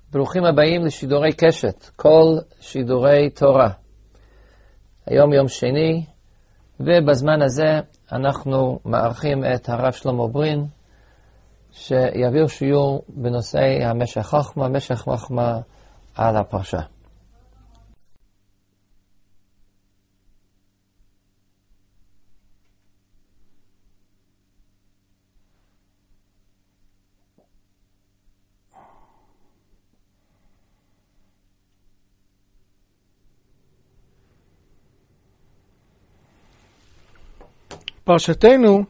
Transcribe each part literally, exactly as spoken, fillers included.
ברוכים הבאים לשידורי קשת, כל שידורי תורה. היום יום שני, ובזמן הזה אנחנו מארחים את הרב שלמה ברין, שיעביר שיעור בנושא המשך חוכמה, משך חוכמה על הפרשה. פרשתנו,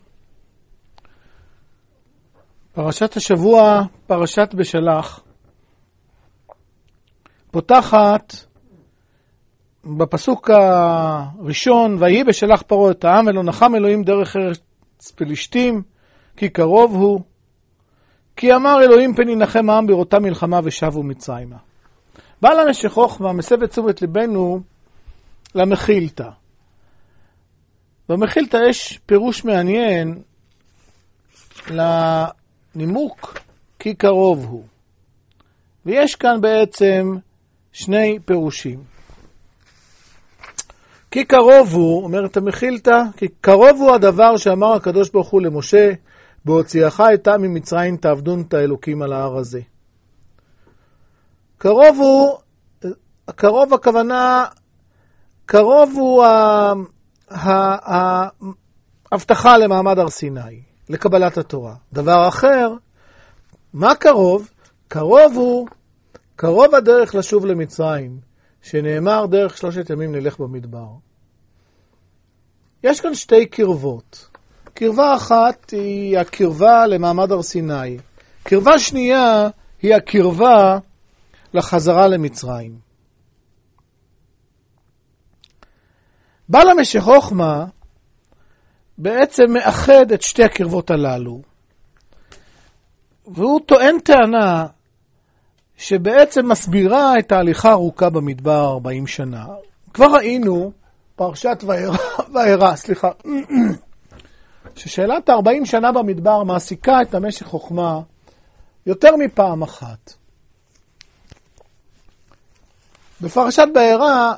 פרשת השבוע, פרשת בשלח, פותחת בפסוק הראשון, ויהי בשלח פרעה את העם, ולא נחם אלוהים דרך ארץ פלישתים, כי קרוב הוא, כי אמר אלוהים פן ינחם העם בראותה מלחמה ושבו מצרימה. בעל המשך חוכמה מסב את תשומת ליבנו למחילתא. במחילתא יש פירוש מעניין לנימוק כי קרוב הוא. ויש כאן בעצם שני פירושים. כי קרוב הוא, אומרת המחילתא, כי קרוב הוא הדבר שאמר הקדוש ברוך הוא למשה, בהוציאך את העם ממצרים תעבדון את האלוקים על ההר הזה. קרוב הוא, קרוב הכוונה, קרוב הוא ה... ההבטחה למעמד הר סיני, לקבלת התורה. דבר אחר, מה קרוב? קרוב הוא, קרוב הדרך לשוב למצרים, שנאמר דרך שלושת ימים נלך במדבר. יש כאן שתי קרבות. קרבה אחת היא הקרבה למעמד הר סיני. קרבה שנייה היא הקרבה לחזרה למצרים. בעל המשך חוכמה בעצם מאחד את שתי הקרבות הללו, והוא טוען טענה שבעצם מסבירה את ההליכה הארוכה במדבר ארבעים שנה. כבר ראינו פרשת וארא, סליחה, ששאלת ה-ארבעים שנה במדבר מעסיקה את המשך חוכמה יותר מפעם אחת. בפרשת וארא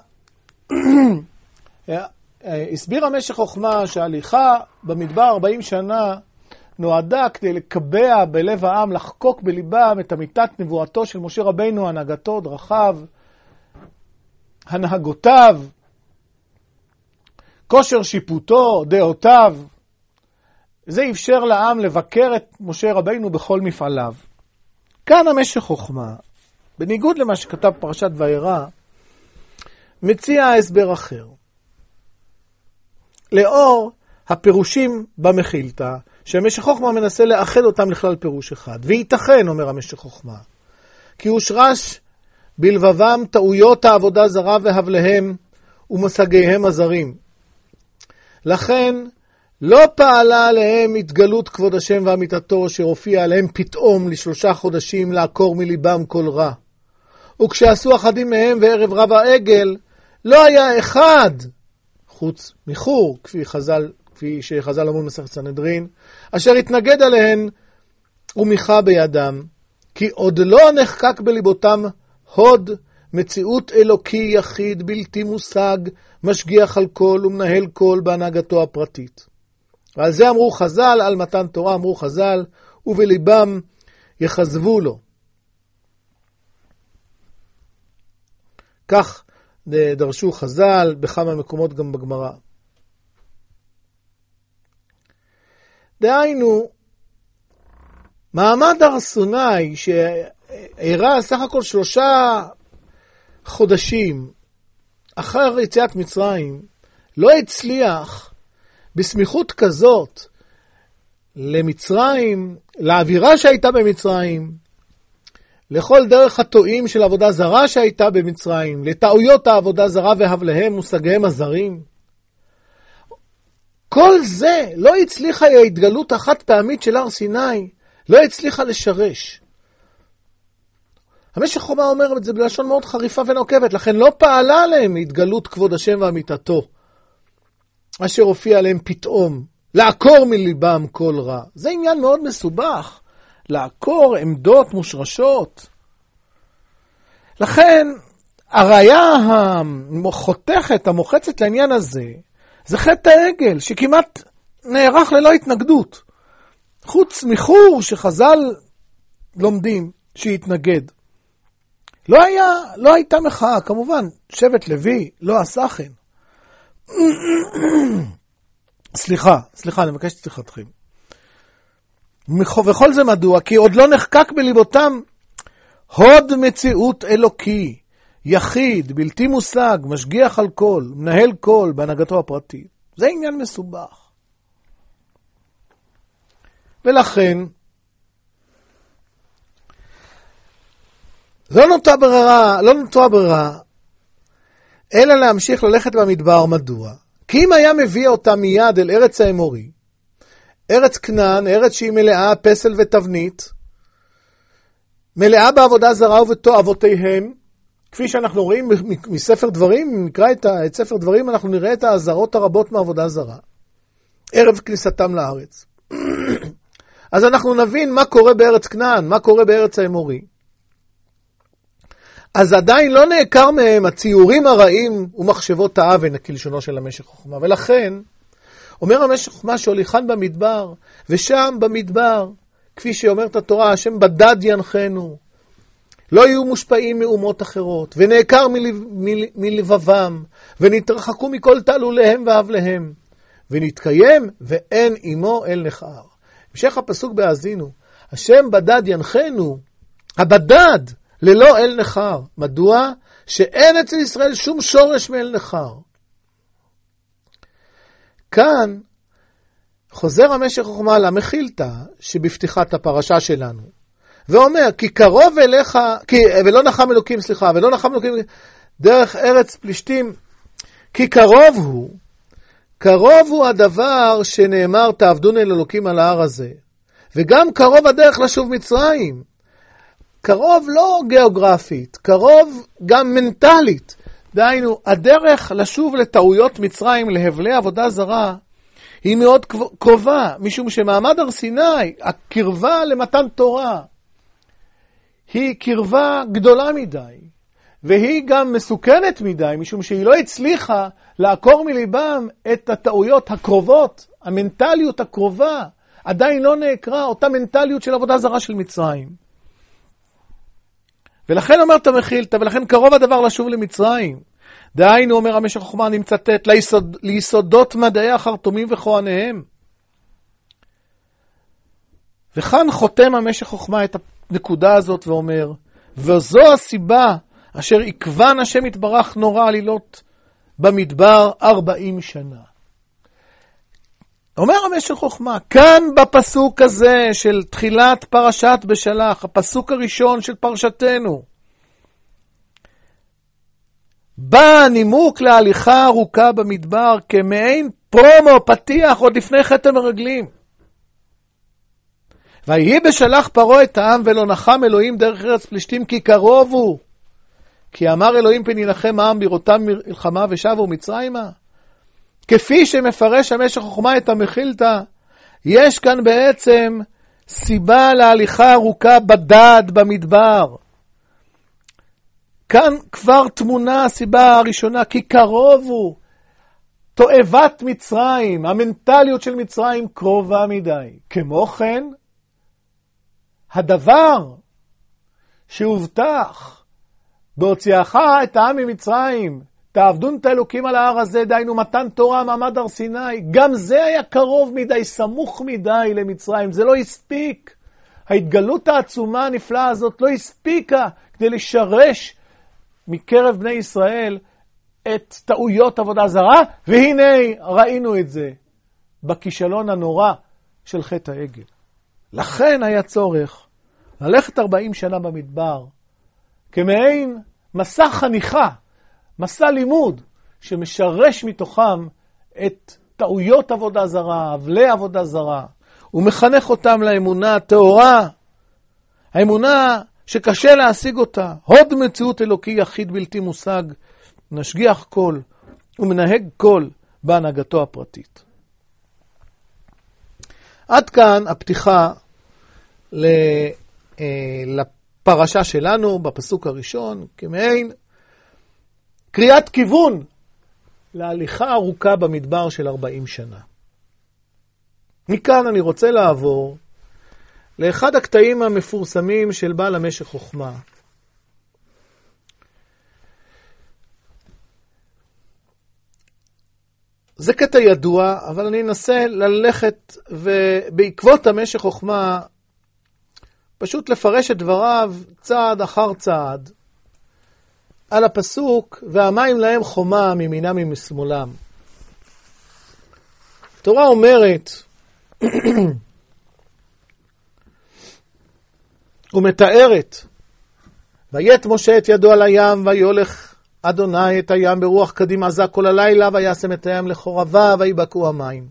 הסביר המשך חוכמה שההליכה במדבר ארבעים שנה נועדה כדי לקבע בלב העם, לחקוק בליבם את אמיתת נבואתו של משה רבינו, הנהגתו, דרכיו, הנהגותיו, כושר שיפוטו, דעותיו. זה אפשר לעם לבקר את משה רבינו בכל מפעליו. כאן המשך חוכמה, בניגוד למה שכתב פרשת וארא, מציע הסבר אחר. לאור הפירושים במחילתא, שהמשך חוכמה מנסה לאחד אותם לכלל פירוש אחד. וייתכן, אומר המשך חוכמה, כי הושרש בלבבם טעויות העבודה זרה והבליהם ומושגיהם הזרים. לכן לא פעלה עליהם התגלות כבוד השם ואמיתתו, שהופיע עליהם פתאום לשלושה חודשים לעקור מליבם כל רע. וכשעשו אחדים מהם וערב רב העגל, לא היה אחד חוץ מחור, כפי חז"ל, כפי שחז"ל אמרו במסכת סנהדרין, אשר התנגד עליהן ומיכה בידם, כי עוד לא נחקק בליבותם הוד מציאות אלוקי יחיד בלתי מושג, משגיח על כל ומנהל כל בהנהגתו הפרטית. ועל זה אמרו חז"ל, על מתן תורה אמרו חז"ל, ובליבם יחזבו לו. כך דרשו חז"ל בכמה מקומות גם בגמרא. דהיינו, מעמד הר סיני שאירע סך הכל שלושה חודשים אחר יציאת מצרים, לא הצליח בסמיכות כזאת למצרים, לאווירה שהייתה במצרים, לכל דרך הטועים של עבודה זרה שהייתה במצרים, לטעויות העבודה זרה והבליהם מושגיהם הזרים. כל זה לא הצליחה ההתגלות החד פעמית של הר סיני, לא הצליחה לשרש. המשך חוכמה אומר את זה בלשון מאוד חריפה ונוקבת, לכן לא פעלה עליהם התגלות כבוד השם ואמיתתו, אשר הופיע עליהם פתאום, לעקור מליבם כל רע. זה עניין מאוד מסובך, לעקור עמדות מושרשות. לכן, הראיה החותכת, המוחצת לעניין הזה, זה חטא העגל, שכמעט נערך ללא התנגדות. חוץ מחור שחז"ל לומדים שהתנגד. לא היה, לא הייתה מחאה, כמובן, שבט לוי לא עשה כן. סליחה, סליחה, אני מבקש את סליחתכם. וכל זה מדוע? כי עוד לא נחקק בליבותם הוד מציאות אלוקי, יחיד, בלתי מושג, משגיח על כל, מנהל כל בהנהגתו הפרטית. זה עניין מסובך. ולכן, לא נותרה ברירה, לא נותרה ברירה, אלא להמשיך ללכת במדבר. מדוע? כי אם היה מביא אותה מיד אל ארץ האמורי, ארץ כנען, ארץ שהיא מלאה פסל ותבנית, מלאה בעבודה זרה ובתועבותיהם, כפי שאנחנו רואים מספר דברים, אם נקרא את ספר דברים, אנחנו נראה את האזהרות הרבות מעבודה זרה, ערב כניסתם לארץ. אז אנחנו נבין מה קורה בארץ כנען, מה קורה בארץ האמורי. אז עדיין לא נעקר מהם הציורים הרעים ומחשבות האוון, כלשונו של המשך חוכמה. ולכן, אומר המשך חוכמה שהוליכן במדבר, ושם במדבר, כפי שאומרת התורה, השם בדד ינחנו, לא יהיו מושפעים מאומות אחרות, ונעקר מלב, מל, מלבבם, ונתרחקו מכל תעלוליהם ואבליהם, ונתקיים ואין עמו אל נחר. המשך הפסוק בהאזינו, השם בדד ינחנו, הבדד ללא אל נחר. מדוע? שאין אצל ישראל שום שורש מאל נחר. כאן חוזר המשך חוכמה למחילתא שבפתיחת הפרשה שלנו, ואומר, כי קרוב אליך, כי, ולא נחם אלוקים, סליחה, ולא נחם אלוקים דרך ארץ פלישתים, כי קרוב הוא, קרוב הוא הדבר שנאמר, תעבדון אל אלוקים על ההר הזה, וגם קרוב הדרך לשוב מצרים. קרוב לא גיאוגרפית, קרוב גם מנטלית. דהיינו, הדרך לשוב לטעויות מצרים, להבלי עבודה זרה, היא מאוד קרובה, משום שמעמד הר סיני, הקרבה למתן תורה, היא קרבה גדולה מדי, והיא גם מסוכנת מדי, משום שהיא לא הצליחה לעקור מליבם את הטעויות הקרובות, המנטליות הקרובה, עדיין לא נעקרה אותה מנטליות של עבודה זרה של מצרים. ולכן אומרת המחילתא, ולכן קרוב הדבר לשוב למצרים. דהיינו, אומר המשך חוכמה, אני מצטט, ליסוד, ליסודות מדעי החרטומים וכהניהם. וכאן חותם המשך חוכמה את הנקודה הזאת ואומר, וזו הסיבה אשר עקבן השם יתברך נורא עלילות במדבר ארבעים שנה. אומר המשך חוכמה, כאן בפסוק הזה של תחילת פרשת בשלח, הפסוק הראשון של פרשתנו, בא נימוק להליכה ארוכה במדבר כמעין פרומו, פתיח, עוד לפני חטא המרגלים. ויהי בשלח פרעה את העם ולא נחם אלוהים דרך ארץ פלישתים כי קרוב הוא. כי אמר אלוהים פן ינחם העם בראותם מלחמה ושבו מצרימה. כפי שמפרש המשך חוכמה את המחילתא, יש כאן בעצם סיבה להליכה ארוכה בדד במדבר. כאן כבר תמונה הסיבה הראשונה, כי קרוב הוא. תועבת מצרים, המנטליות של מצרים קרובה מדי. כמו כן, הדבר שהובטח בהוציאך את העם ממצרים, תעבדון את האלוקים על ההר הזה, דהיינו מתן תורה מעמד הר סיני, גם זה היה קרוב מדי, סמוך מדי למצרים, זה לא הספיק. ההתגלות העצומה הנפלאה הזאת לא הספיקה כדי לשרש מקרב בני ישראל את טעויות עבודה זרה, והנה ראינו את זה בכישלון הנורא של חטא העגל. לכן היה צורך ללכת ארבעים שנה במדבר, כמעין מסע חניכה, מסע לימוד, שמשרש מתוכם את טעויות עבודה זרה, אבלי עבודה זרה, ומחנך אותם לאמונה הטהורה, האמונה שקשה להשיג אותה, הוד מציאות אלוקי יחיד בלתי מושג, נשגיח כל ומנהג כל בהנהגתו הפרטית. עד כאן הפתיחה הפרשה שלנו בפסוק הראשון, כמעין קריאת כיוון להליכה ארוכה במדבר של ארבעים שנה. מכאן אני רוצה לעבור לאחד הקטעים המפורסמים של בעל המשך חוכמה. זה קטע ידוע, אבל אני אנסה ללכת ובעקבות המשך חוכמה פשוט לפרש את דבריו צעד אחר צעד על הפסוק, והמים להם חומה מימינם ומשמאלם. התורה אומרת, ומתארת, ויית משה את ידו על הים, ויולך אדוני את הים ברוח קדים עזה כל הלילה, וישם את הים לחורבה, ויבקעו המים.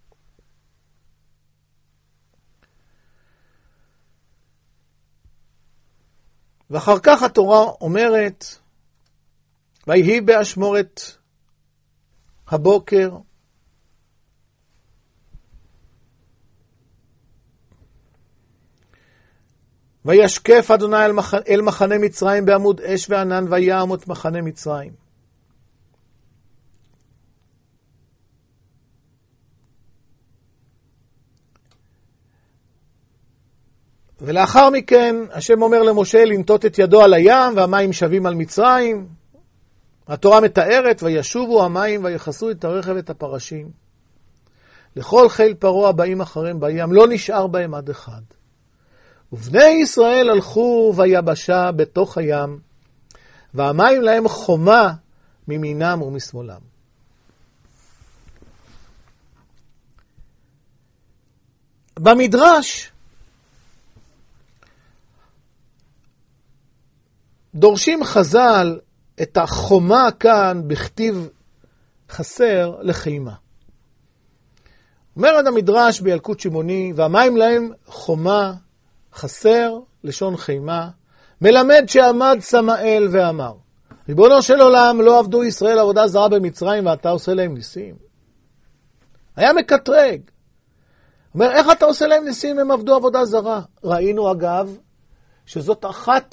ואחר כך התורה אומרת, ויהי באשמורת הבוקר, וישקף אדוני אל, מח... אל מחנה מצרים בעמוד אש וענן, ויעם את מחנה מצרים. ולאחר מכן השם אומר למשה לנטות את ידו על הים, והמים שבים על מצרים. התורה מתארת, וישובו המים ויחסו את הרכב את הפרשים. לכל חיל פרעה הבאים אחריהם בים, לא נשאר בהם עד אחד. ובני ישראל הלכו ביבשה בתוך הים, והמים להם חומה ממינם ומשמאלם. במדרש דורשים חז"ל את החומה כאן בכתיב חסר לחימה. אומר עד המדרש בילקוט שמעוני, והמים להם חומה חסר לשון חימה, מלמד שעמד סמאל ואמר, ריבונו של עולם, לא עבדו ישראל עבודה זרה במצרים ואתה עושה להם ניסים? היה מקטרג. אומר, איך אתה עושה להם ניסים אם הם עבדו עבודה זרה? ראינו אגב שזאת אחת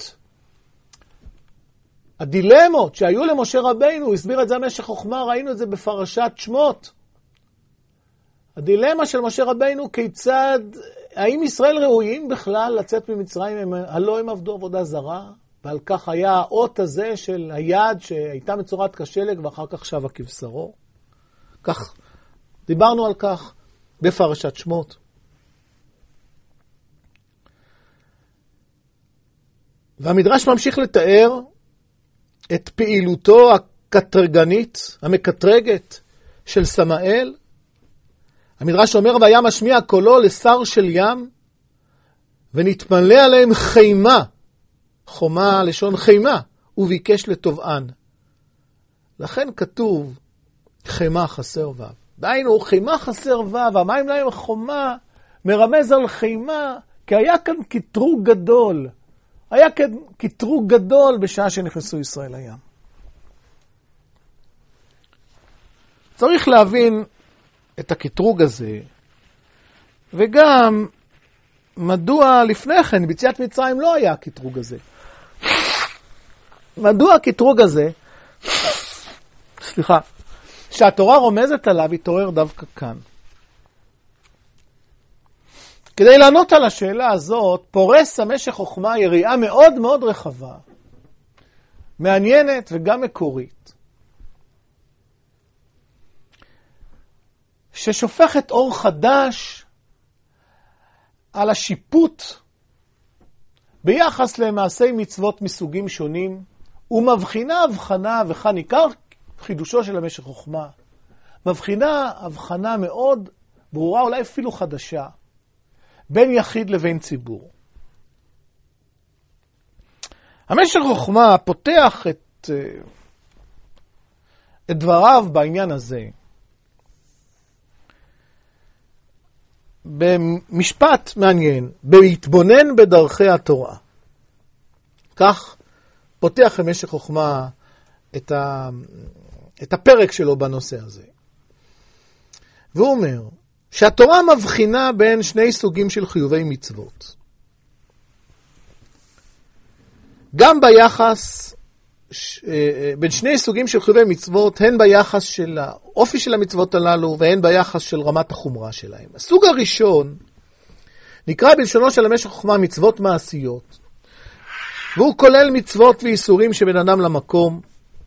הדילמות שהיו למשה רבינו, הוא הסביר את זה במשך חוכמה, ראינו את זה בפרשת שמות. הדילמה של משה רבינו, כיצד, האם ישראל ראויים בכלל לצאת ממצרים, הלא הם עבדו עבודה זרה, ועל כך היה האות הזה של היד שהייתה מצורת כשלג ואחר כך שבה כבשרו. כך, דיברנו על כך בפרשת שמות. והמדרש ממשיך לתאר את פעילותו הקטרגנית, המקטרגת של סמאל. המדרש אומר, והיה משמיע קולו לשר של ים, ונתמלא עליהם חימה, חומה לשון חימה, וביקש לטובען. לכן כתוב חימה חסר וו. דהיינו, חימה חסר וו, המים להם חומה, מרמז על חימה, כי היה כאן קטרוג גדול. היה כאן קטרוג גדול בשעה שנכנסו ישראל לים. צריך להבין את הקטרוג הזה, וגם מדוע לפני כן, ביציאת מצרים לא היה הקטרוג הזה. מדוע הקטרוג הזה, סליחה, שהתורה רומזת עליו, התעורר דווקא כאן. כדי לענות על השאלה הזאת, פורס המשך חוכמה יריעה מאוד מאוד רחבה, מעניינת וגם מקורית, ששופכת אור חדש על השיפוט ביחס למעשי מצוות מסוגים שונים, ומבחינה הבחנה, וכאן עיקר חידושו של המשך חוכמה, מבחינה הבחנה מאוד ברורה, אולי אפילו חדשה, בין יחיד לבין ציבור. המשך חוכמה פותח את, את דבריו בעניין הזה במשפט מעניין, בהתבונן בדרכי התורה. כך פותח המשך חוכמה את, ה, את הפרק שלו בנושא הזה. והוא אומר, שהתורה מבחינה בין שני סוגים של חיובי מצוות. גם ביחס, ש, בין שני סוגים של חיובי מצוות, הן ביחס של האופי של המצוות הללו, והן ביחס של רמת החומרה שלהם. הסוג הראשון, נקרא בלשונו של המשך חוכמה מצוות מעשיות, והוא כולל מצוות ואיסורים שבין אדם למקום,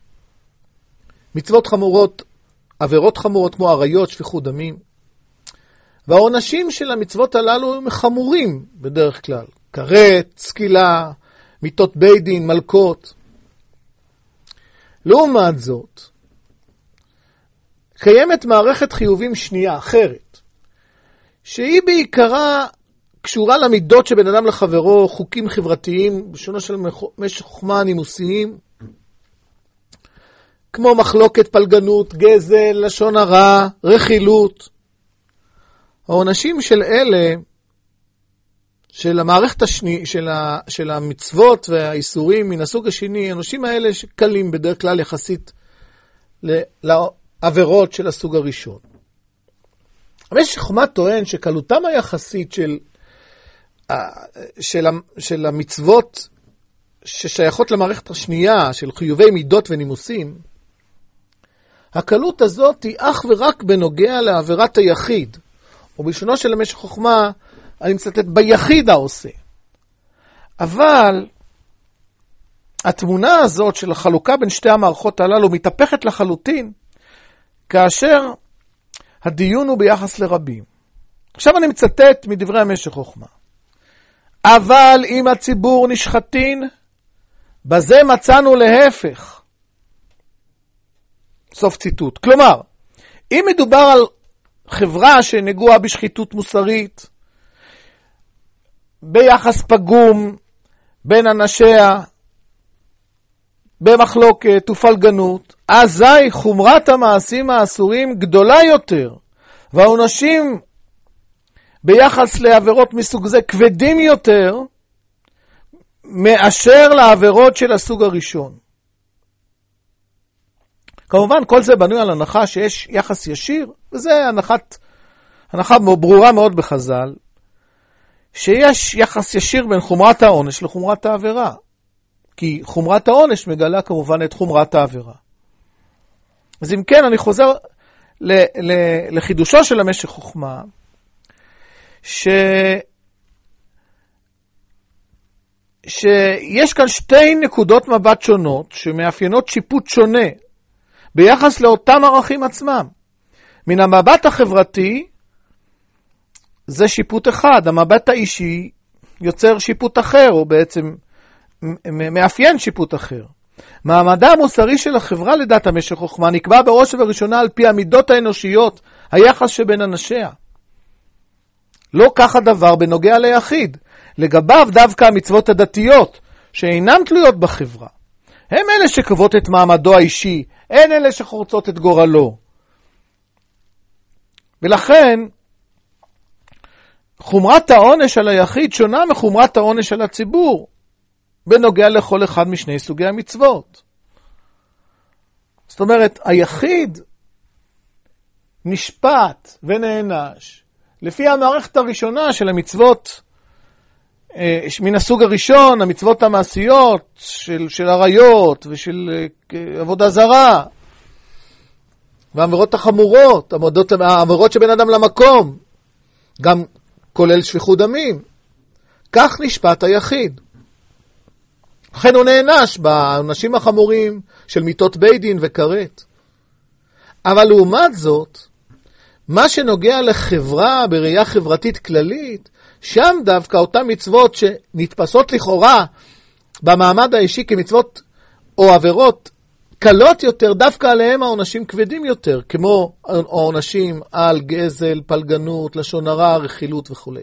מצוות חמורות, עבירות חמורות כמו עריות, שפיכות דמים, והעונשים של המצוות הללו הם חמורים בדרך כלל, כרת, סקילה, מיתות בית דין, מלכות. לעומת זאת, קיימת מערכת חיובים שנייה, אחרת, שהיא בעיקרה קשורה למידות שבין אדם לחברו, חוקים חברתיים, בשונו של משך חוכמה נימוסיים, כמו מחלוקת, פלגנות, גזל, לשון הרע, רכילות. העונשים של אלה, של המערכת השני, של, ה, של המצוות והאיסורים מן הסוג השני, העונשים האלה שקלים בדרך כלל יחסית לעבירות של הסוג הראשון. המשך חוכמה טוען שקלותם היחסית של, של, של המצוות ששייכות למערכת השנייה, של חיובי מידות ונימוסים, הקלות הזאת היא אך ורק בנוגע לעבירת היחיד, או בלשונו של המשך חוכמה, אני מצטט ביחיד העושה. אבל התמונה הזאת של החלוקה בין שתי המערכות הללו מתהפכת לחלוטין, כאשר הדיון הוא ביחס לרבים. עכשיו אני מצטט מדברי המשך חוכמה. אבל אם הציבור נשחטין, בזה מצאנו להפך. סוף ציטוט. כלומר, אם מדובר על חברה שנגועה בשחיתות מוסרית, ביחס פגום בין אנשיה, במחלוקת ופלגנות, אזי חומרת המעשים האסורים גדולה יותר, והעונשים ביחס לעבירות מסוג זה כבדים יותר, מאשר לעבירות של הסוג הראשון. כמובן, כל זה בנוי על הנחה שיש יחס ישיר, וזה הנחת, הנחה ברורה מאוד בחז"ל, שיש יחס ישיר בין חומרת העונש לחומרת העבירה. כי חומרת העונש מגלה כמובן את חומרת העבירה. אז אם כן, אני חוזר ל- ל- לחידושו של המשך חוכמה, ש... שיש כאן שתי נקודות מבט שונות, שמאפיינות שיפוט שונה, ביחס לאותם ערכים עצמם. מן המבט החברתי, זה שיפוט אחד, המבט האישי יוצר שיפוט אחר, או בעצם מאפיין שיפוט אחר. מעמדה המוסרי של החברה לדעת המשך חוכמה נקבע בראש ובראשונה על פי המידות האנושיות, היחס שבין אנשיה. לא כך הדבר בנוגע ליחיד, לגביו דווקא המצוות הדתיות, שאינן תלויות בחברה. הם אלה שקובעות את מעמדו האישי, הן אלה שחורצות את גורלו. ולכן, חומרת העונש על היחיד שונה מחומרת העונש על הציבור, בנוגע לכל אחד משני סוגי המצוות. זאת אומרת, היחיד נשפט ונענש, לפי המערכת הראשונה של המצוות, מן הסוג הראשון, המצוות המעשיות של, של עריות ושל עבודה זרה, והאמירות החמורות, האמירות שבין אדם למקום, גם כולל שפיכות דמים. כך נשפט היחיד. לכן הוא נענש בעונשים החמורים של מיתות בית דין וכרת. אבל לעומת זאת, מה שנוגע לחברה בראייה חברתית כללית, שם דווקא אותן מצוות שנתפסות לכאורה במעמד האישי כמצוות או עבירות קלות יותר, דווקא עליהם העונשים כבדים יותר, כמו העונשים על גזל, פלגנות, לשון הרע, רכילות וכו'.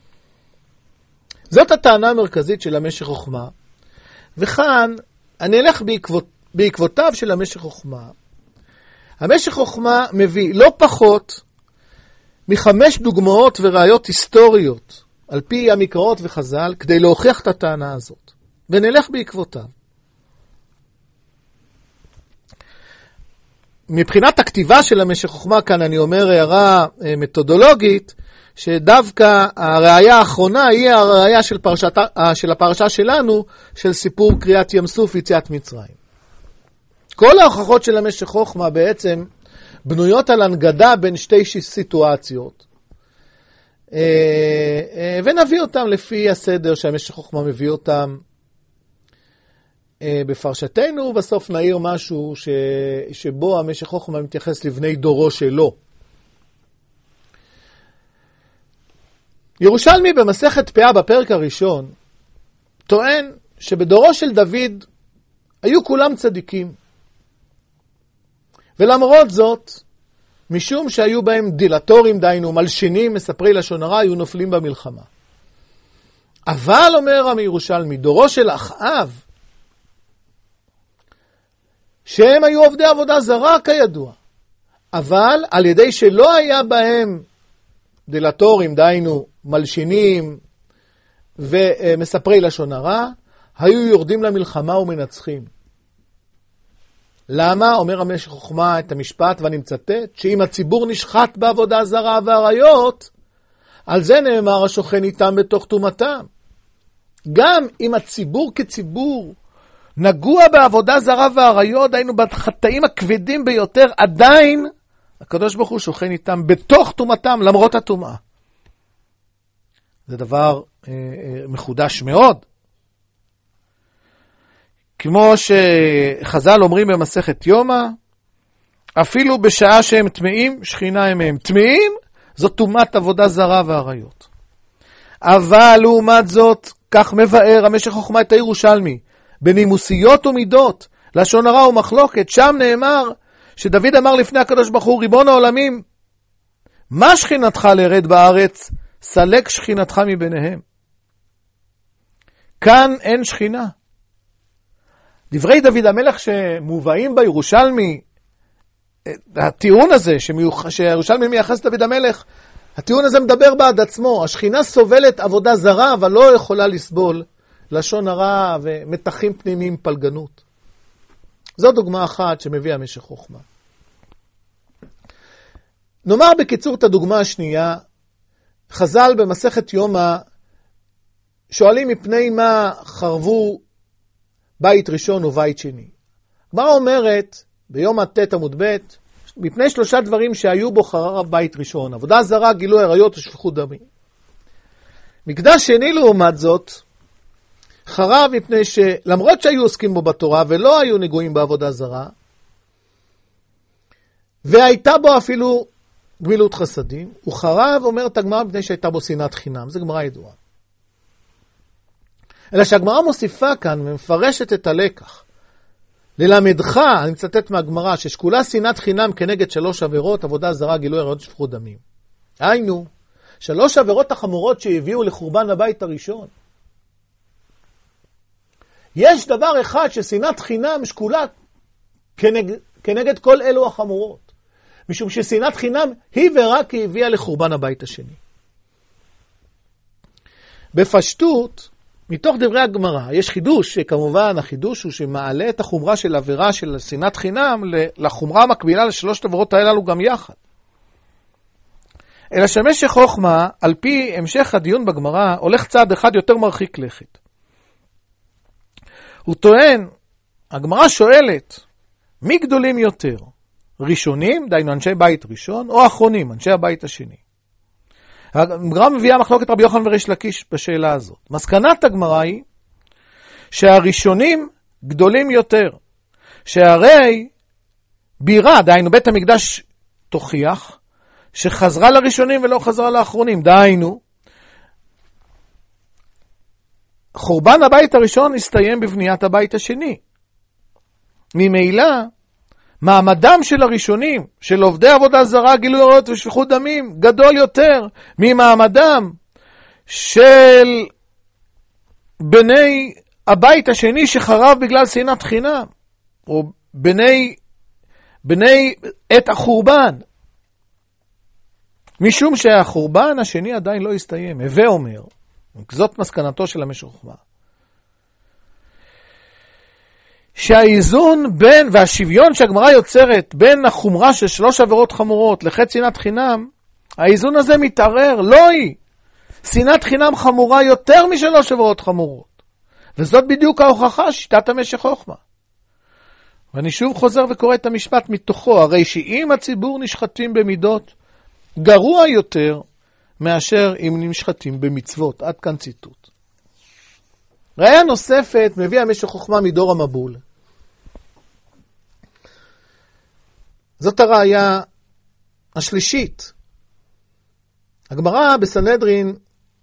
זאת הטענה המרכזית של המשך חוכמה, וכאן אני אלך בעקבות, בעקבותיו של המשך חוכמה. המשך חוכמה מביא לא פחות מחמש דוגמאות וראיות היסטוריות, על פי המקראות וחז"ל, כדי להוכיח את הטענה הזאת. ונלך בעקבותיו. מבחינת הכתיבה של המשך חוכמה, כאן אני אומר הערה מתודולוגית, שדווקא הראייה האחרונה היא הראייה של, פרשת, של הפרשה שלנו, של סיפור קריאת ים סוף ויציאת מצרים. כל ההוכחות של המשך חוכמה בעצם בנויות על הנגדה בין שתי סיטואציות, ונביא אותם לפי הסדר שהמשך חוכמה מביא אותם בפרשתנו, ובסוף נעיר משהו ש... שבו המשך חוכמה מתייחס לבני דורו שלו. ירושלמי במסכת פאה בפרק הראשון טוען שבדורו של דוד היו כולם צדיקים, ולמרות זאת, משום שהיו בהם דילטורים, דיינו מלשינים, מספרי לשון הרע, היו נופלים במלחמה. אבל אומר הירושלמי, דורו של אחאב, שהם היו עובדי עבודה זרה כידוע, אבל על ידי שלא היה בהם דילטורים, דיינו מלשינים ומספרי לשון הרע, היו יורדים למלחמה ומנצחים. למה? אומר המשך חוכמה את המשפט, ואני מצטט, שאם הציבור נשחט בעבודה זרה והעריות, על זה נאמר השוכן איתם בתוך תומתם. גם אם הציבור כציבור נגוע בעבודה זרה והעריות, היינו בחטאים הכבדים ביותר, עדיין הקדוש ברוך הוא שוכן איתם בתוך תומתם, למרות התומעה. זה דבר אה, אה, מחודש מאוד. כמו שחז"ל אומרים במסכת יומא, אפילו בשעה שהם טמאים, שכינה הם הם. טמאים, זאת תומת עבודה זרה והעריות. אבל לעומת זאת, כך מבאר המשך חוכמה את הירושלמי, בנימוסיות ומידות, לשון הרע ומחלוקת, שם נאמר, שדוד אמר לפני הקדוש ברוך הוא, ריבון העולמים, מה שכינתך לרד בארץ? סלק שכינתך מביניהם. כאן אין שכינה. דברי דוד המלך שמובאים בירושלמי, הטיעון הזה שירושלמי מייחס דוד המלך, הטיעון הזה מדבר בעד עצמו. השכינה סובלת עבודה זרה, אבל לא יכולה לסבול לשון הרע ומתחים פנימיים פלגנות. זו דוגמה אחת שמביא המשך חוכמה. נאמר בקיצור את הדוגמה השנייה, חז"ל במסכת יומא שואלים מפני מה חרבו בית ראשון ובית שני. הגמרא אומרת ביום הט' עמוד ב', מפני שלושה דברים שהיו בו חרב בית ראשון, עבודה זרה, גילוי עריות ושפיכות דמים. מקדש שני לעומת זאת, חרב מפני שלמרות שהיו עוסקים בו בתורה ולא היו נגועים בעבודה זרה, והייתה בו אפילו גמילות חסדים, הוא חרב, אומרת הגמרא, מפני שהייתה בו שנאת חינם. זה גמרא ידועה. אלא שהגמרא מוסיפה כאן ומפרשת את הלקח. ללמדך, אני מצטט מהגמרא, ששקולה שנאת חינם כנגד שלוש עבירות, עבודה זרה, גילוי עריות ושפיכות דמים. היינו, שלוש עבירות החמורות שהביאו לחורבן הבית הראשון. יש דבר אחד ששנאת חינם שקולה כנגד, כנגד כל אלו החמורות. משום ששנאת חינם היא ורק היא הביאה לחורבן הבית השני. בפשטות, מתוך דברי הגמרא, יש חידוש, שכמובן החידוש הוא שמעלה את החומרה של עבירה של שנאת חינם לחומרה המקבילה לשלושת עבירות האלו גם יחד. אלא שמשך חוכמה, על פי המשך הדיון בגמרא, הולך צעד אחד יותר מרחיק לכת. הוא טוען, הגמרא שואלת, מי גדולים יותר? ראשונים, דיינו אנשי בית ראשון, או אחרונים, אנשי הבית השני? הגמרא מביאה מחלוקת רבי יוחנן וריש לקיש בשאלה הזאת. מסקנת הגמרא היא שהראשונים גדולים יותר, שהרי בירה, דיינו בית המקדש תוכיח, שחזרה לראשונים ולא חזרה לאחרונים. דיינו, חורבן הבית הראשון הסתיים בבניית הבית השני. ממילא, מעמדם של הראשונים, של עובדי עבודה זרה, גילוי עריות ושפיכות דמים, גדול יותר ממעמדם של בני הבית השני שחרב בגלל שנאת חינם, או בני, בני עת החורבן. משום שהחורבן השני עדיין לא הסתיים. הווה אומר, זאת מסקנתו של המשך חוכמה, שהאיזון בין, והשוויון שהגמרא יוצרת בין החומרה של שלוש עבירות חמורות לחטא שנאת חינם, האיזון הזה מתערער, לא היא. שנאת חינם חמורה יותר משלוש עבירות חמורות. וזאת בדיוק ההוכחה, שיטת המשך חוכמה. ואני שוב חוזר וקורא את המשפט מתוכו, הרי שאם הציבור נשחטים במידות, גרוע יותר מאשר אם נשחטים במצוות. עד כאן ציטוט. ראיה נוספת מביא המשך חוכמה מדור המבול. זאת הראיה השלישית. הגמרא בסנהדרין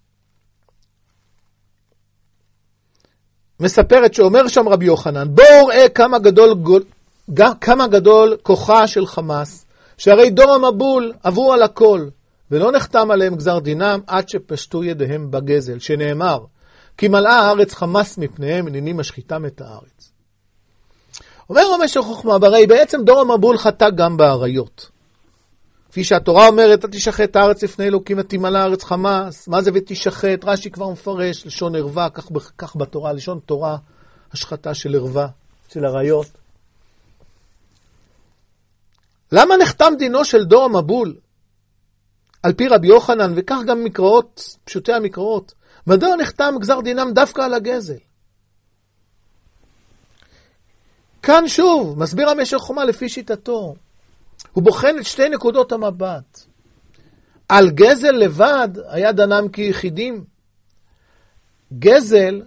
מספרת שאומר שם רבי יוחנן, בואו ראה כמה גדול, כמה גדול כוחה של חמאס, שהרי דור המבול עברו על הכל, ולא נחתם עליהם גזר דינם עד שפשטו ידיהם בגזל, שנאמר, כי מלאה הארץ חמאס מפניהם, הנני משחיתם את הארץ. אומר המשך חוכמה, הרי בעצם דור המבול חטא גם בעריות. כפי שהתורה אומרת, תשחט את הארץ לפני אלוקים ותמלא הארץ חמאס. מה זה ותשחט? רש"י כבר מפרש, לשון ערווה, כך, כך בתורה, לשון תורה, השחטה של ערווה, של עריות. למה נחתם דינו של דור המבול? על פי רבי יוחנן, וכך גם מקראות, פשוטי המקראות. מדוע נחתם גזר דינם דווקא על הגזל? כאן שוב, מסביר המשך חוכמה לפי שיטתו. הוא בוחן את שתי נקודות המבט. על גזל לבד היה דנם כיחידים. גזל,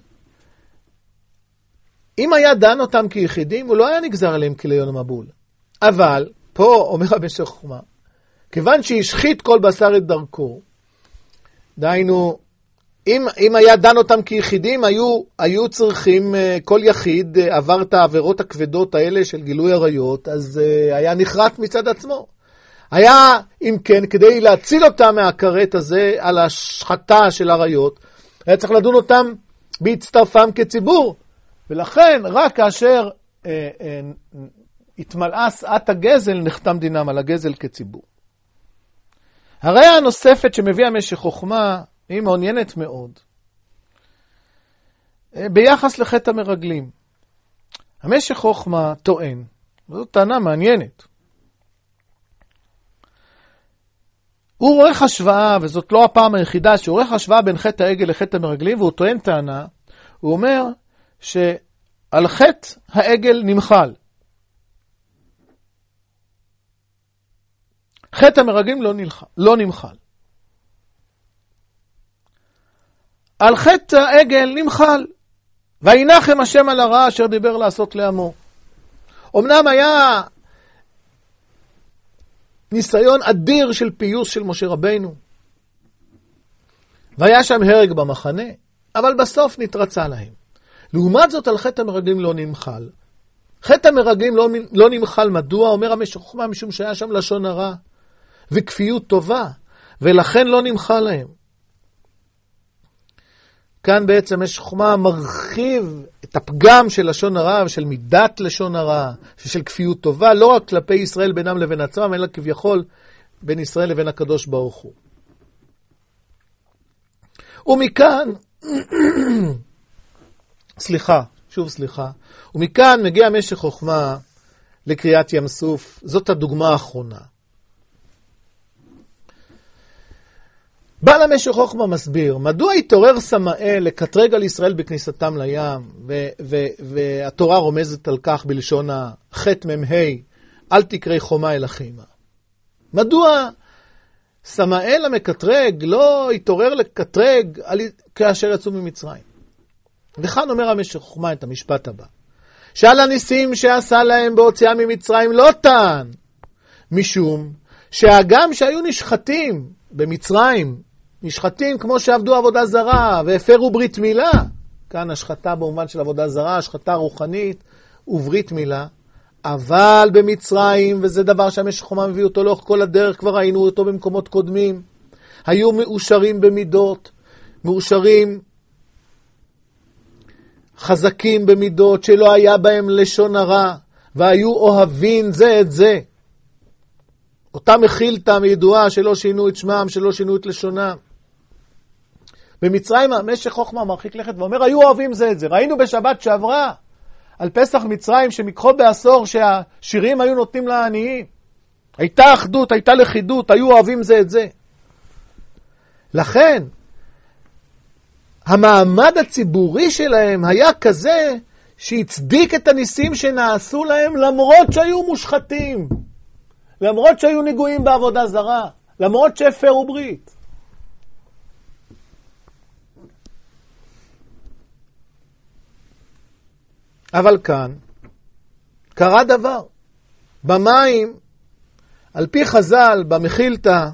אם היה דן אותם כיחידים, הוא לא היה נגזר עליהם כליון המבול. אבל, פה אומר המשך חוכמה, כיוון שהשחית כל בשר את דרכו, דהיינו, אם, אם היה דן אותם כיחידים, היו, היו צריכים, כל יחיד עבר את העבירות הכבדות האלה של גילוי עריות, אז היה נחרט מצד עצמו. היה, אם כן, כדי להציל אותם מהכרת הזה על השחטה של עריות, היה צריך לדון אותם בהצטרפם כציבור. ולכן, רק כאשר אה, אה, התמלאה שאת הגזל, נחתם דינם על הגזל כציבור. הראיה הנוספת שמביא המשך חוכמה, היא מעוניינת מאוד. ביחס לחטא המרגלים. המשך חוכמה טוען, וזאת טענה מעניינת. הוא עורך השוואה, וזאת לא הפעם היחידה, שהוא עורך השוואה בין חטא העגל לחטא המרגלים, והוא טוען טענה, הוא אומר שעל חטא העגל נמחל. חטא המרגלים לא, נלח... לא נמחל. על חטא העגל נמחל, וינחם השם על הרע אשר דיבר לעשות לעמו. אמנם היה ניסיון אדיר של פיוס של משה רבינו, והיה שם הרג במחנה, אבל בסוף נתרצה להם. לעומת זאת על חטא המרגלים לא נמחל. חטא המרגלים לא, לא נמחל, מדוע? אומר המשך חוכמה, משום שהיה שם לשון הרע וכפיות טובה, ולכן לא נמחל להם. כאן בעצם יש חוכמה מרחיב את הפגם של לשון הרע ושל מידת לשון הרע, של כפיות טובה, לא רק כלפי ישראל בינם לבין עצמם, אלא כביכול בין ישראל לבין הקדוש ברוך הוא. ומכאן, סליחה, שוב סליחה, ומכאן מגיע משך חוכמה לקריאת ים סוף, זאת הדוגמה האחרונה. בעל המשך חוכמה מסביר, מדוע התעורר סמאל לקטרג על ישראל בכניסתם לים, ו- ו- והתורה רומזת על כך בלשון החטא ממהי, אל תקרא חומה אל אחימה. מדוע סמאל המקטרג לא התעורר לקטרג על... כאשר יצאו ממצרים? וכאן אומר המשך חוכמה את המשפט הבא, שעל הניסים שעשה להם בהוציאה ממצרים לא טען, משום שהגם שהיו נשחטים במצרים, נשחטים כמו שעבדו עבודה זרה והפרו ברית מילה, כאן השחטה במובן של עבודה זרה, השחטה רוחנית וברית מילה, אבל במצרים, וזה דבר שהמשך חוכמה מביא אותו לאורך כל הדרך, כבר ראינו אותו במקומות קודמים, היו מאושרים במידות, מאושרים חזקים במידות שלא היה בהם לשון הרע, והיו אוהבים זה את זה. אותם מחילתם ידועה שלא שינו את שמם, שלא שינו את לשונם. במצרים המשך חוכמה מרחיק לכת ואומר, היו אוהבים זה את זה. ראינו בשבת שעברה על פסח מצרים שמקחו בעשור שהשירים היו נותנים לעניים. הייתה אחדות, הייתה לכידות, היו אוהבים זה את זה. לכן, המעמד הציבורי שלהם היה כזה שהצדיק את הניסים שנעשו להם למרות שהיו מושחתים, למרות שהיו נגועים בעבודה זרה, למרות שהפרו ברית. אבל כאן קרה דבר. במים, על פי חז"ל, במחילתא,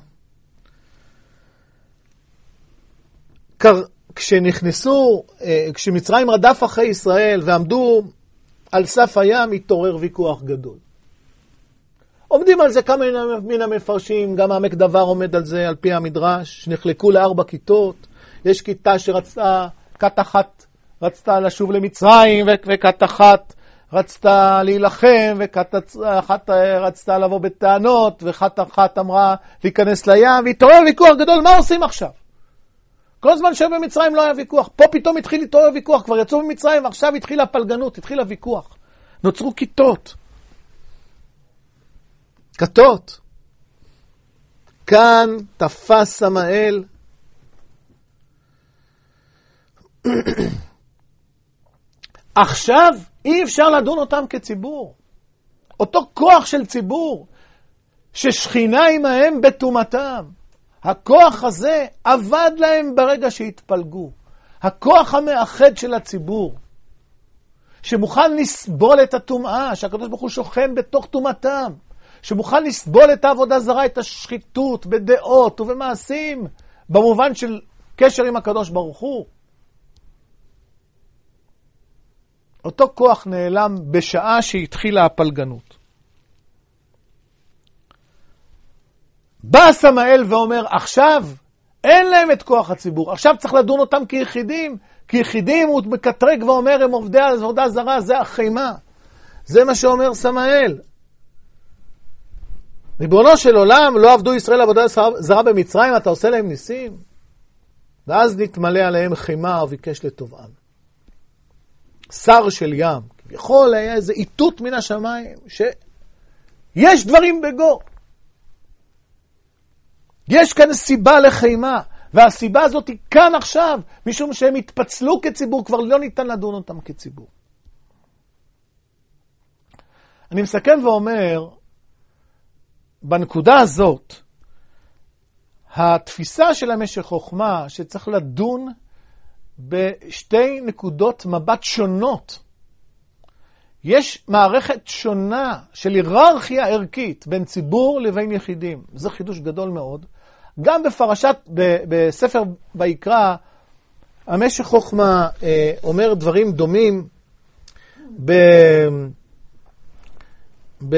קר... כשנכנסו, כשמצרים רדף אחרי ישראל ועמדו על סף הים, התעורר ויכוח גדול. עומדים על זה כמה מן המפרשים, גם העמק דבר עומד על זה, על פי המדרש, שנחלקו לארבע כיתות. יש כיתה שרצתה, כת אחת רצתה לשוב למצרים, וכת אחת רצתה להילחם, וכת אחת רצתה לבוא בטענות, וכת אחת אמרה להיכנס לים, והתעורר ויכוח גדול, מה עושים עכשיו? כל הזמן שבמצרים לא היה ויכוח. פה פתאום התחיל להתעורר ויכוח, כבר יצאו ממצרים, ועכשיו התחילה הפלגנות, התחילה ויכוח. נוצרו כיתות. כתות. כאן תפס סמאל. עכשיו אי אפשר לדון אותם כציבור. אותו כוח של ציבור, ששכינה עמהם בתומתם. הכוח הזה עבד להם ברגע שהתפלגו. הכוח המאחד של הציבור, שמוכן לסבול את הטומאה, שהקדוש ברוך הוא שוכן בתוך טומאתם, שמוכן לסבול את העבודה זרה, את השחיתות בדעות ובמעשים, במובן של קשר עם הקדוש ברוך הוא. אותו כוח נעלם בשעה שהתחילה הפלגנות. בא סמאל ואומר, עכשיו אין להם את כוח הציבור, עכשיו צריך לדון אותם כיחידים, כיחידים הוא מקטרג ואומר, הם עובדי עבודה זרה, זה החימה. זה מה שאומר סמאל. ריבונו של עולם, לא עבדו ישראל עבודה זרה במצרים, אתה עושה להם ניסים? ואז נתמלא עליהם חימה וביקש לטובעם. שר של ים, יכול היה איזה איתות מן השמיים, שיש דברים בגו. יש כאן סיבה לחימה, והסיבה הזאת היא כאן עכשיו, משום שהם התפצלו כציבור, כבר לא ניתן לדון אותם כציבור. אני מסכם ואומר, בנקודה הזאת, התפיסה של המשך חוכמה, שצריך לדון בשתי נקודות מבט שונות. יש מערכת שונה של היררכיה ערכית בין ציבור לבין יחידים. זה חידוש גדול מאוד. גם בפרשת, ב- בספר ויקרא, המשך חוכמה אה, אומר דברים דומים ב... ב...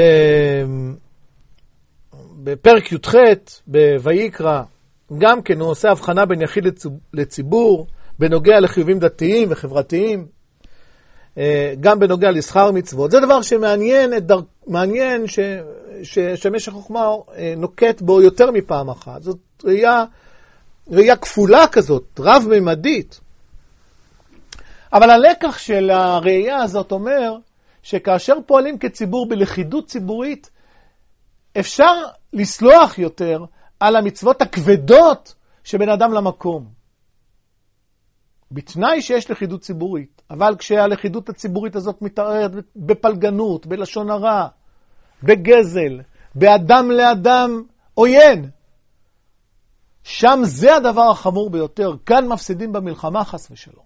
בפרק י"ח בויקרא, גם כן הוא עושה הבחנה בין יחיד לציבור, בנוגע לחיובים דתיים וחברתיים, גם בנוגע לשכר מצוות. זה דבר שמעניין, את דר... מעניין ש... ש... שמשך חוכמה נוקט בו יותר מפעם אחת. זאת ראייה, ראייה כפולה כזאת, רב-ממדית. אבל הלקח של הראייה הזאת אומר, שכאשר פועלים כציבור בלכידות ציבורית, אפשר לסלוח יותר על המצוות הכבדות שבין אדם למקום. בתנאי שיש לכידות ציבורית. אבל כשהלכידות הציבורית הזאת מתערערת בפלגנות, בלשון הרע, בגזל, באדם לאדם עוין, שם זה הדבר החמור ביותר. כאן מפסידים במלחמה חס ושלום.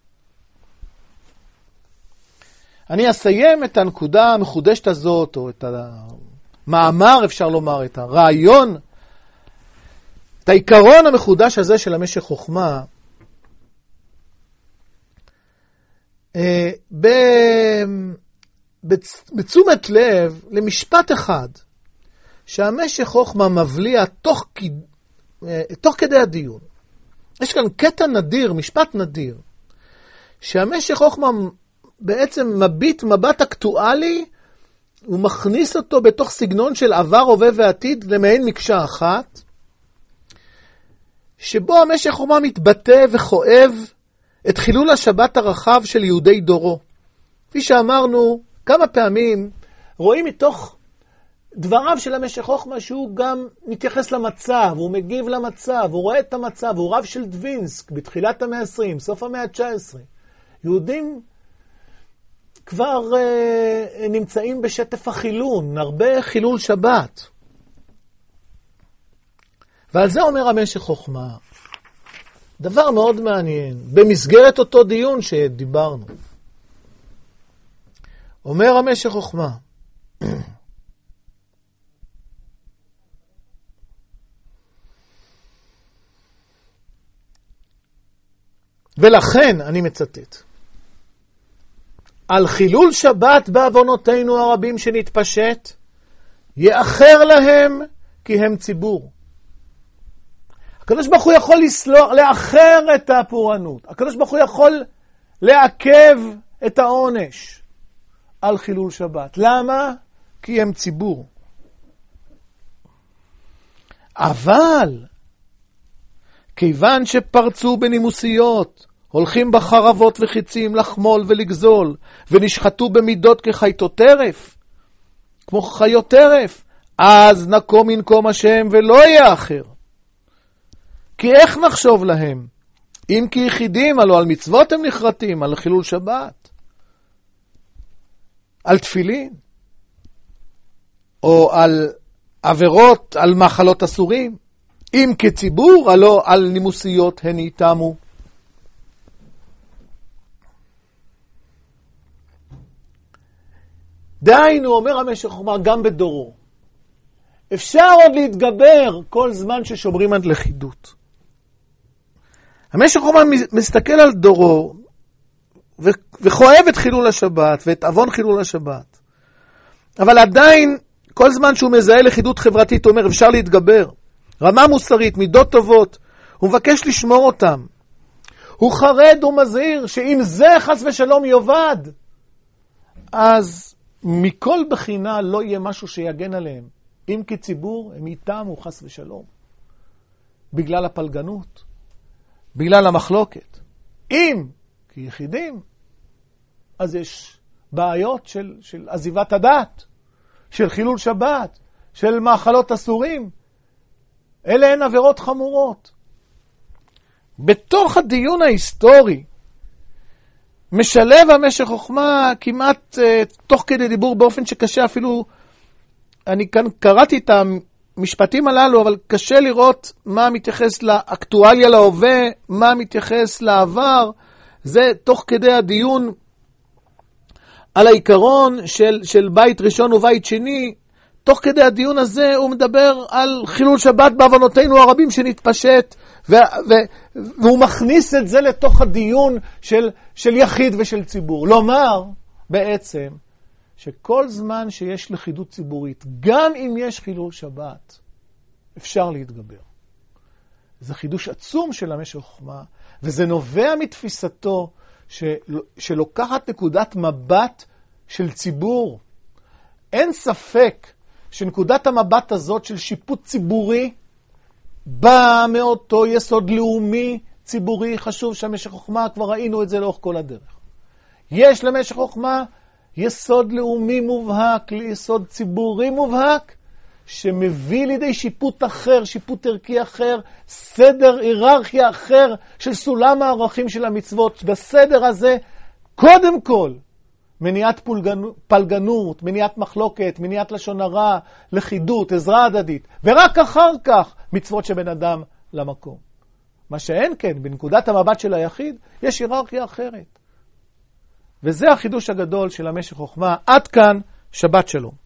אני אסיים את הנקודה המחודשת הזאת, או את המאמר, אפשר לומר, את הרעיון, את העיקרון המחודש הזה של המשך חוכמה, בתשומת לב למשפט אחד, שהמשך חוכמה מבליע תוך, תוך כדי הדיון. יש כאן קטע נדיר, משפט נדיר, שהמשך חוכמה בעצם מביט מבט אקטואלי, הוא מכניס אותו בתוך סגנון של עבר, הווה ועתיד למעין מקשה אחת, שבו המשך חוכמה מתבטא וחואב את חילול השבת הרחב של יהודי דורו. כפי שאמרנו, כמה פעמים רואים מתוך דבריו של המשך חוכמה שהוא גם מתייחס למצב, הוא מגיב למצב, הוא רואה את המצב, הוא רב של דווינסק בתחילת המאה ה-עשרים, סוף המאה ה-תשע עשרה. יהודים כבר uh, נמצאים בשטף החילון, הרבה חילול שבת. ועל זה אומר המשך חוכמה. דבר מאוד מעניין, במסגרת אותו דיון שדיברנו. אומר המשך חוכמה, ולכן, אני מצטט, על חילול שבת בעוונותינו הרבים שנתפשט, יאחר להם כי הם ציבור. הקדוש ברוך הוא יכול לסלוח, לאחר את הפורענות. הקדוש ברוך הוא יכול לעכב את העונש על חילול שבת. למה? כי הם ציבור. אבל, כיוון שפרצו בנימוסיות, הולכים בחרבות וחיצים לחמול ולגזול, ונשחטו במידות כחייתות טרף, כמו חיות טרף, אז נקום ינקום השם ולא יהיה אחר. כי איך נחשוב להם? אם כי יחידים, הלא על מצוות הם נחרטים, על חילול שבת, על תפילין, או על עבירות, על מאכלות אסורים. אם כציבור, הלא על נימוסיות הן איתמו. דהיינו, אומר המשך חוכמה, גם בדורו. אפשר עוד להתגבר כל זמן ששומרים עד לכידות. המשך חוכמה מסתכל על דורו, וכואב את חילול השבת, ואת אבון חילול השבת. אבל עדיין, כל זמן שהוא מזהה לכידות חברתית, הוא אומר, אפשר להתגבר. רמה מוסרית, מידות טובות, הוא מבקש לשמור אותם. הוא חרד ומזהיר, שאם זה חס ושלום יובד, אז מכל בחינה לא יהיה משהו שיגן עליהם. אם כציבור, הם איתם הוא חס ושלום. בגלל הפלגנות, בגלל המחלוקת. אם כיחידים, אז יש בעיות של, של עזיבת הדת, של חילול שבת, של מאכלות אסורים. אלה הן עבירות חמורות. בתוך הדיון ההיסטורי, משלב המשך חוכמה כמעט uh, תוך כדי דיבור באופן שקשה אפילו, אני כאן קראתי את המשפטים הללו, אבל קשה לראות מה מתייחס לאקטואליה להווה, מה מתייחס לעבר. זה תוך כדי הדיון על העיקרון של, של בית ראשון ובית שני. תוך כדי הדיון הזה הוא מדבר על חילול שבת בעוונותינו הרבים שנתפשט, ו, ו, והוא מכניס את זה לתוך הדיון של, של יחיד ושל ציבור. לומר בעצם שכל זמן שיש לכידות ציבורית, גם אם יש חילול שבת, אפשר להתגבר. זה חידוש עצום של המשך חוכמה, וזה נובע מתפיסתו של, שלוקחת נקודת מבט של ציבור. אין ספק שנקודת המבט הזאת של שיפוט ציבורי באה מאותו יסוד לאומי ציבורי חשוב שהמשך חוכמה, כבר ראינו את זה לאורך כל הדרך. יש למשך חוכמה יסוד לאומי מובהק, יסוד ציבורי מובהק, שמביא לידי שיפוט אחר, שיפוט ערכי אחר, סדר, היררכיה אחר של סולם הערכים של המצוות. בסדר הזה, קודם כל, מניעת פולגנות, פלגנות, מניעת מחלוקת, מניעת לשון הרע, לכידות, עזרה הדדית, ורק אחר כך מצוות שבין אדם למקום. מה שאין כן, בנקודת המבט של היחיד, יש היררכיה אחרת. וזה החידוש הגדול של המשך חוכמה. עד כאן, שבת שלום.